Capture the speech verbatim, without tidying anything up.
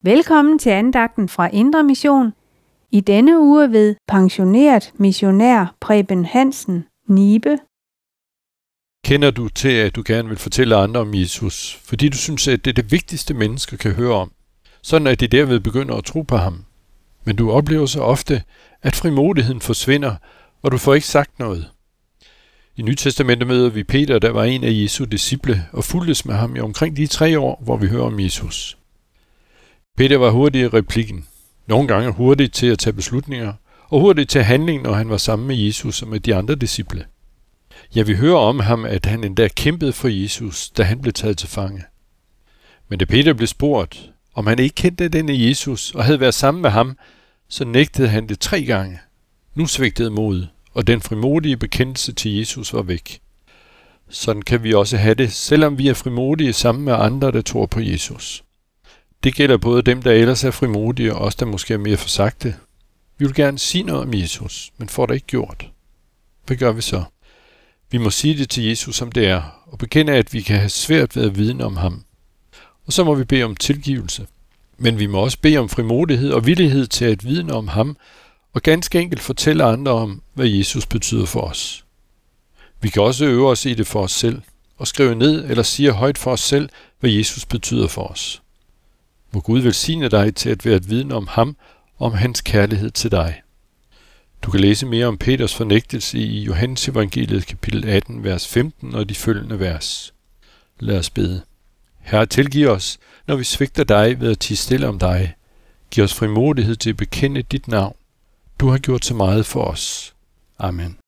Velkommen til andagten fra Indre Mission. I denne uge ved pensioneret missionær Preben Hansen, Nibe. Kender du til, at du gerne vil fortælle andre om Jesus, fordi du synes, at det er det vigtigste, mennesker kan høre om, sådan at de derved begynder at tro på ham? Men du oplever så ofte, at frimodigheden forsvinder, og du får ikke sagt noget. I Nye Testamentet møder vi Peter, der var en af Jesu disciple, og fulgtes med ham i omkring de tre år, hvor vi hører om Jesus. Peter var hurtig i replikken, nogle gange hurtig til at tage beslutninger, og hurtig til handling, når han var sammen med Jesus og med de andre disciple. Ja, vi hører om ham, at han endda kæmpede for Jesus, da han blev taget til fange. Men da Peter blev spurgt, om han ikke kendte denne Jesus og havde været sammen med ham, så nægtede han det tre gange. Nu svigtede modet, og den frimodige bekendelse til Jesus var væk. Sådan kan vi også have det, selvom vi er frimodige sammen med andre, der tror på Jesus. Det gælder både dem, der ellers er frimodige, og os, der måske er mere forsagte. Vi vil gerne sige noget om Jesus, men får det ikke gjort. Hvad gør vi så? Vi må sige det til Jesus, som det er, og bekende, at vi kan have svært ved at vidne om ham. Og så må vi bede om tilgivelse. Men vi må også bede om frimodighed og villighed til at vidne om ham, og ganske enkelt fortælle andre om, hvad Jesus betyder for os. Vi kan også øve os i det for os selv, og skrive ned eller sige højt for os selv, hvad Jesus betyder for os. Må Gud velsigne dig til at være et vidne om ham og om hans kærlighed til dig. Du kan læse mere om Peters fornægtelse i Johannes evangeliet kapitel atten, vers femten og de følgende vers. Lad os bede. Herre, tilgiv os, når vi svigter dig ved at tie stille om dig. Giv os frimodighed til at bekende dit navn. Du har gjort så meget for os. Amen.